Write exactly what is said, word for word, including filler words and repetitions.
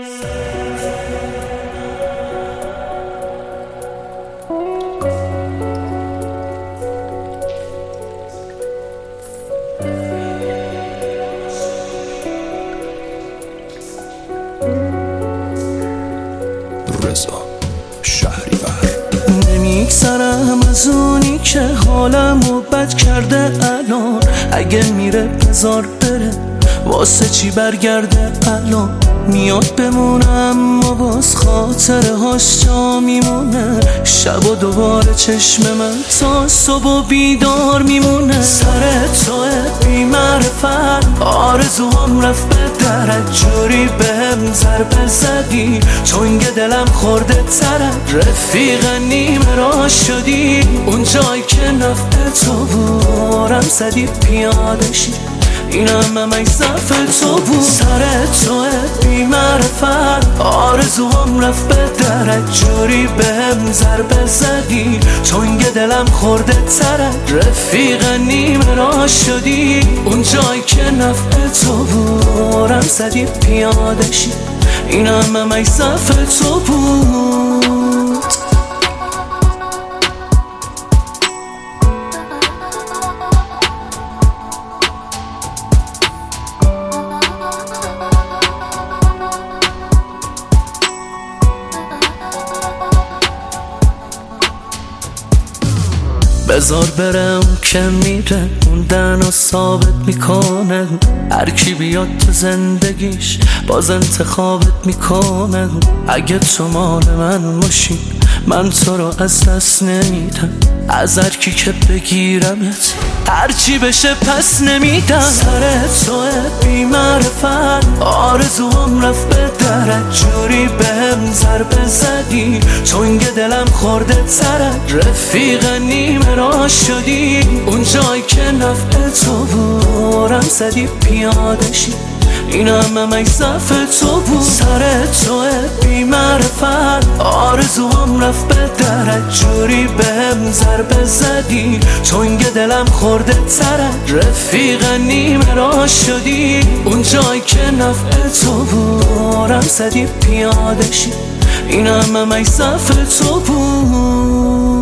نمیگذرم از اونی که حالمو بد کرده الان، اگه میره بذار بره، واسه چی برگرده الان؟ میاد بمونه اما باز خاطره هاش جا میمونه، شب و دوباره چشم من تا صبح بیدار میمونه. سر توه بی معرفت، آرزوام رفت به درت، جوری بهم ضربه زدی چون یه دلم خورده ترک. رفیق نیمه راه شدی اون جایی که نفع تو بارم زدی پیاده شی، این همه من صف تو بود. سر توه بی معرفت، آرزوام رفت به درک، جوری بهم ضربه زدی چون یه دلم خورده ترک. رفیق نیمه راه شدی اون جایی که نفع تو بارم زدی پیاده شی، این همه من صف تو بود. بذار برم که میره موندن و ثابت میکنه، هر کی بیاد تو زندگیش باز انتخابت میکنه. اگه تو مال من باشی من تو رو از دست نمیدم، از هر کی که بگیرمت هر چی بشه پس نمیدم. سر توه بی معرفت، آرزوام رفت به درک، جوری بهم ضربه زدی چون یه دلم خورده ترک. رفیق نیمه راه شدی اون جایی که نفع تو بارم زدی پیاده شی، این همه من صف تو بود. سر توه بی معرفت، آرزوام رفت به درک، جوری بهم ضربه زدی چون یه دلم خورده ترک. رفیق نیمه راه شدی اون جایی که نفع تو بارم زدی پیاده شی، این همه من صف تو بود.